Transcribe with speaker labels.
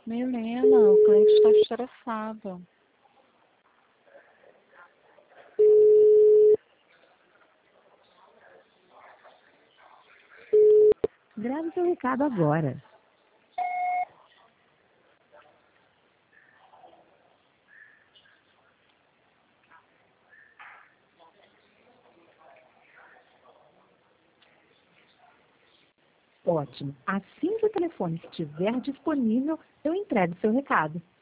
Speaker 1: Milena, o cliente está estressado.
Speaker 2: Grave seu recado agora. Ótimo. Assim que o telefone estiver disponível, eu entrego seu recado.